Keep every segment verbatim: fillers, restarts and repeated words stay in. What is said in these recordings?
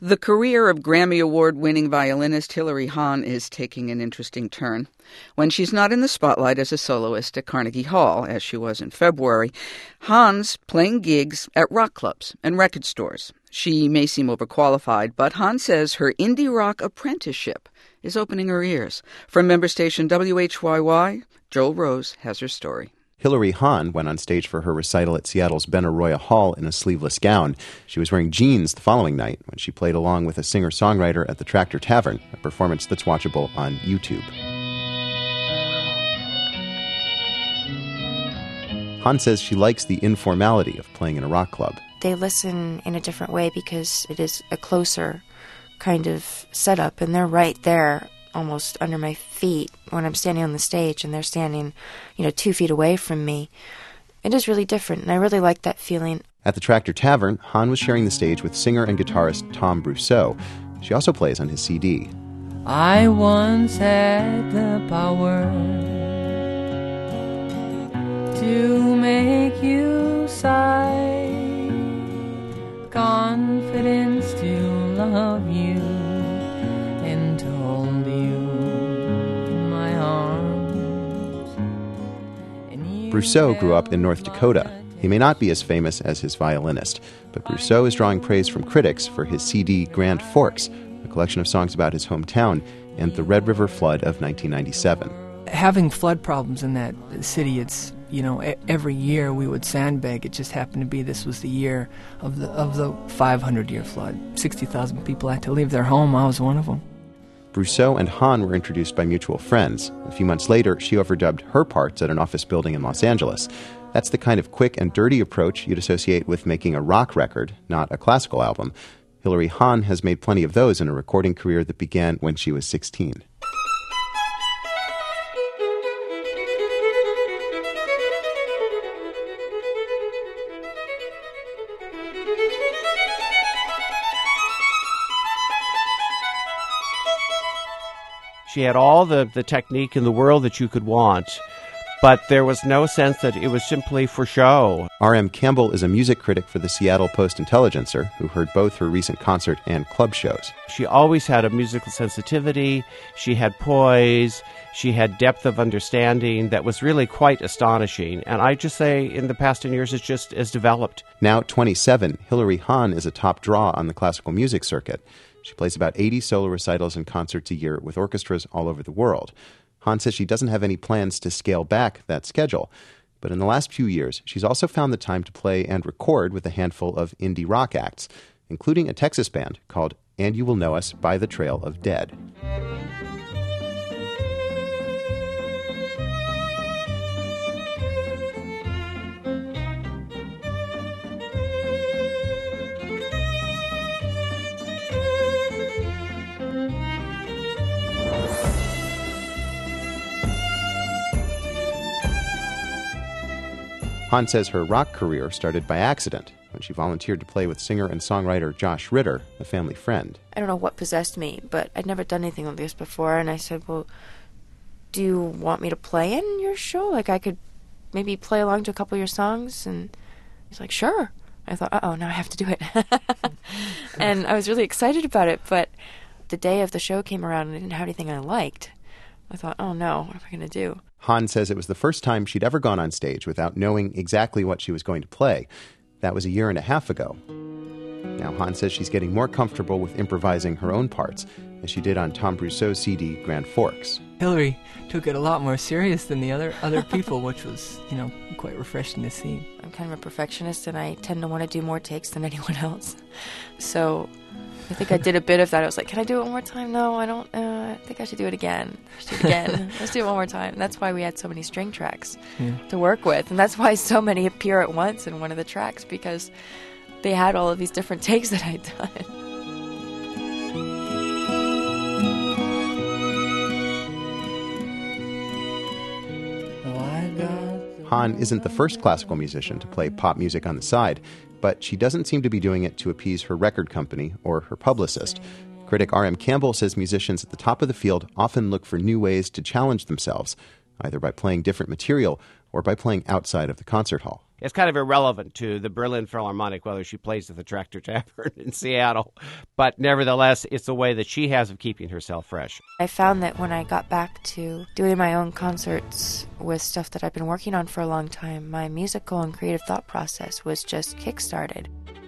The career of Grammy Award-winning violinist Hilary Hahn is taking an interesting turn. When she's not in the spotlight as a soloist at Carnegie Hall, as she was in February, Hahn's playing gigs at rock clubs and record stores. She may seem overqualified, but Hahn says her indie rock apprenticeship is opening her ears. From member station W H Y Y, Joel Rose has her story. Hilary Hahn went on stage for her recital at Seattle's Benaroya Hall in a sleeveless gown. She was wearing jeans the following night when she played along with a singer-songwriter at the Tractor Tavern, a performance that's watchable on YouTube. Hahn says she likes the informality of playing in a rock club. They listen in a different way because it is a closer kind of setup, and they're right there almost under my feet when I'm standing on the stage, and they're standing, you know, two feet away from me. It is really different, and I really like that feeling. At the Tractor Tavern, Hahn was sharing the stage with singer and guitarist Tom Brousseau. She also plays on his C D. I once had the power to make you sigh, confidence to love you, and to hold you in my arms. Brousseau grew up in North Dakota. He may not be as famous as his violinist, but Brousseau is drawing praise from critics for his C D Grand Forks, a collection of songs about his hometown and the Red River flood of nineteen ninety-seven. Having flood problems in that city, it's, you know, every year we would sandbag. It just happened to be this was the year of the of the five hundred year flood. sixty thousand people had to leave their home. I was one of them. Brousseau and Hahn were introduced by mutual friends. A few months later, she overdubbed her parts at an office building in Los Angeles. That's the kind of quick and dirty approach you'd associate with making a rock record, not a classical album. Hilary Hahn has made plenty of those in a recording career that began when she was sixteen. She had all the, the technique in the world that you could want, but there was no sense that it was simply for show. R M Campbell is a music critic for the Seattle Post-Intelligencer who heard both her recent concert and club shows. She always had a musical sensitivity, she had poise, she had depth of understanding that was really quite astonishing. And I just say in the past ten years it's just as developed. Now twenty-seven, Hilary Hahn is a top draw on the classical music circuit. She plays about eighty solo recitals and concerts a year with orchestras all over the world. Hahn says she doesn't have any plans to scale back that schedule. But in the last few years, she's also found the time to play and record with a handful of indie rock acts, including a Texas band called And You Will Know Us by the Trail of Dead. Hahn says her rock career started by accident when she volunteered to play with singer and songwriter Josh Ritter, a family friend. I don't know what possessed me, but I'd never done anything like this before, and I said, well, do you want me to play in your show? Like, I could maybe play along to a couple of your songs? And he's like, sure. I thought, uh-oh, now I have to do it. And I was really excited about it, but the day of the show came around and I didn't have anything I liked. I thought, oh no, what am I going to do? Hahn says it was the first time she'd ever gone on stage without knowing exactly what she was going to play. That was a year and a half ago. Now Hahn says she's getting more comfortable with improvising her own parts, as she did on Tom Brousseau's C D, Grand Forks. Hilary took it a lot more serious than the other other people, which was, you know, quite refreshing to see. I'm kind of a perfectionist, and I tend to want to do more takes than anyone else. So I think I did a bit of that. I was like, can I do it one more time? No, I don't. Uh, I think I should do it again. I should do it again. Let's do it one more time. And that's why we had so many string tracks yeah. to work with. And that's why so many appear at once in one of the tracks, because they had all of these different takes that I'd done. Hahn isn't the first classical musician to play pop music on the side, but she doesn't seem to be doing it to appease her record company or her publicist. Critic R M Campbell says musicians at the top of the field often look for new ways to challenge themselves, either by playing different material or by playing outside of the concert hall. It's kind of irrelevant to the Berlin Philharmonic whether she plays at the Tractor Tavern in Seattle, but nevertheless, it's a way that she has of keeping herself fresh. I found that when I got back to doing my own concerts with stuff that I've been working on for a long time, my musical and creative thought process was just kick-started.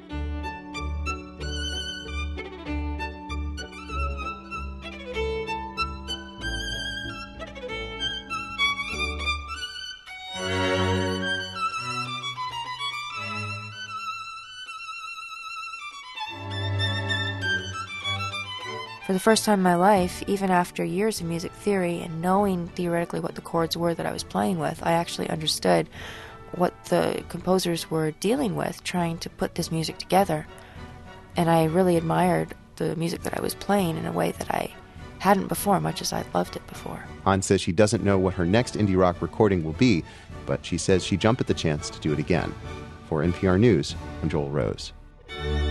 For the first time in my life, even after years of music theory and knowing theoretically what the chords were that I was playing with, I actually understood what the composers were dealing with, trying to put this music together. And I really admired the music that I was playing in a way that I hadn't before, much as I loved it before. Han says she doesn't know what her next indie rock recording will be, but she says she'd jump at the chance to do it again. For N P R News, I'm Joel Rose.